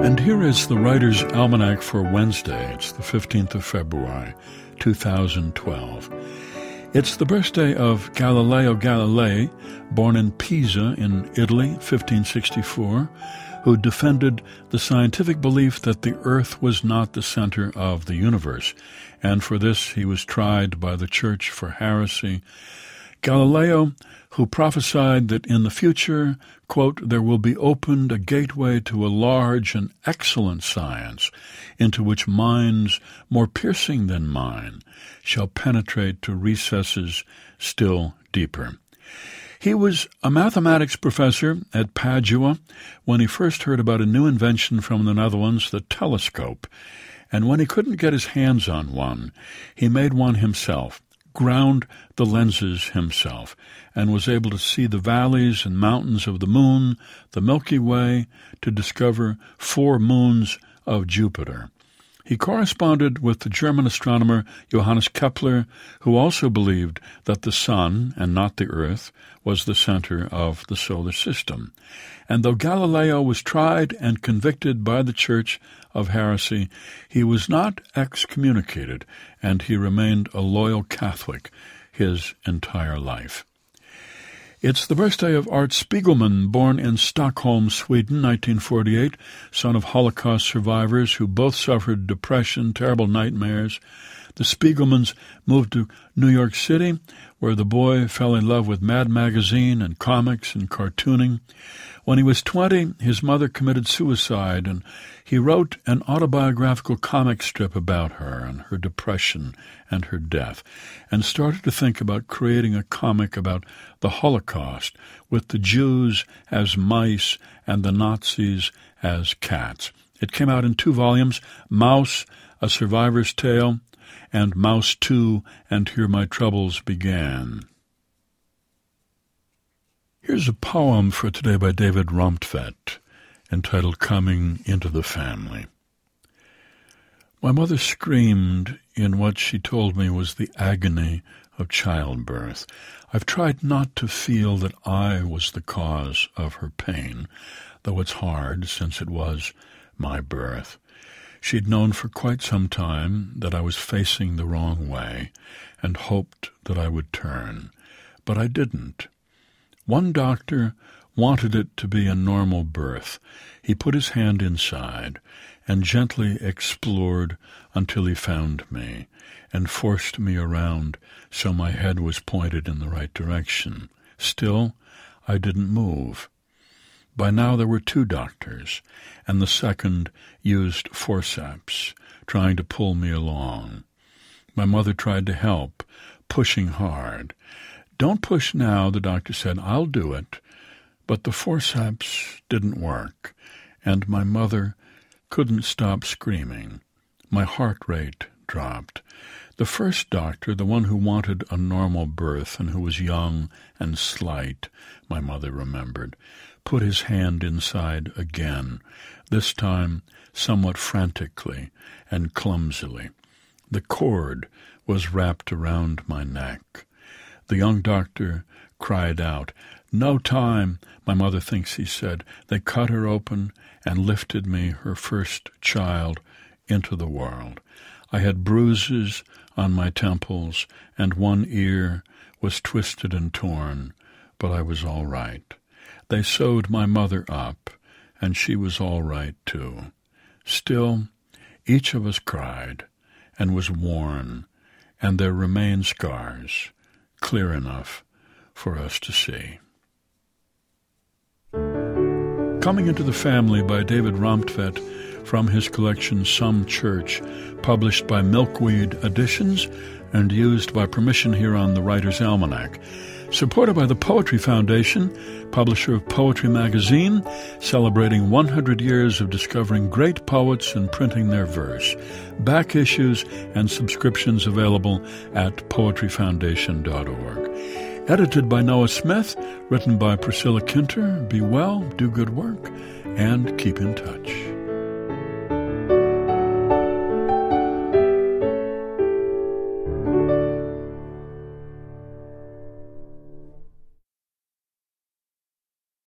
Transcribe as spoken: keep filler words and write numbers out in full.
And here is the Writer's Almanac for Wednesday. It's the fifteenth of February, two thousand twelve. It's the birthday of Galileo Galilei, born in Pisa in Italy, fifteen sixty-four, who defended the scientific belief that the earth was not the center of the universe, and for this he was tried by the Church for heresy. Galileo, who prophesied that in the future, quote, there will be opened a gateway to a large and excellent science, into which minds more piercing than mine shall penetrate to recesses still deeper. He was a mathematics professor at Padua when he first heard about a new invention from the Netherlands, the telescope, and when he couldn't get his hands on one, he made one himself, ground the lenses himself, and was able to see the valleys and mountains of the moon, the Milky Way, to discover four moons of Jupiter. He corresponded with the German astronomer Johannes Kepler, who also believed that the sun, and not the earth, was the center of the solar system. And though Galileo was tried and convicted by the Church of heresy, he was not excommunicated, and he remained a loyal Catholic his entire life. It's the birthday of Art Spiegelman, born in Stockholm, Sweden, nineteen forty-eight, son of Holocaust survivors who both suffered depression, terrible nightmares. The Spiegelmans moved to New York City, where the boy fell in love with Mad Magazine and comics and cartooning. When he was twenty, his mother committed suicide, and he wrote an autobiographical comic strip about her and her depression and her death, and started to think about creating a comic about the Holocaust, with the Jews as mice and the Nazis as cats. It came out in two volumes, Maus, A Survivor's Tale, and Maus two, And Here My Troubles Began. Here's a poem for today by David Rumptvedt, entitled Coming into the Family. My mother screamed in what she told me was the agony of childbirth. I've tried not to feel that I was the cause of her pain, though it's hard since it was my birth. She'd known for quite some time that I was facing the wrong way and hoped that I would turn, but I didn't. One doctor wanted it to be a normal birth. He put his hand inside and gently explored until he found me and forced me around so my head was pointed in the right direction. Still, I didn't move. By now there were two doctors, and the second used forceps, trying to pull me along. My mother tried to help, pushing hard. Don't push now, the doctor said. I'll do it. But the forceps didn't work, and my mother couldn't stop screaming. My heart rate dropped. The first doctor, the one who wanted a normal birth and who was young and slight, my mother remembered, put his hand inside again, this time somewhat frantically and clumsily. The cord was wrapped around my neck. The young doctor cried out, "No time," my mother thinks he said. They cut her open and lifted me, her first child, into the world. I had bruises on my temples, and one ear was twisted and torn, but I was all right. They sewed my mother up, and she was all right too. Still, each of us cried and was worn, and there remain scars, clear enough for us to see. Coming into the Family by David Rumptvedt from his collection Some Church, published by Milkweed Editions and used by permission here on the Writer's Almanac. Supported by the Poetry Foundation, publisher of Poetry Magazine, celebrating one hundred years of discovering great poets and printing their verse. Back issues and subscriptions available at poetry foundation dot org. Edited by Noah Smith, written by Priscilla Kinter. Be well, do good work, and keep in touch.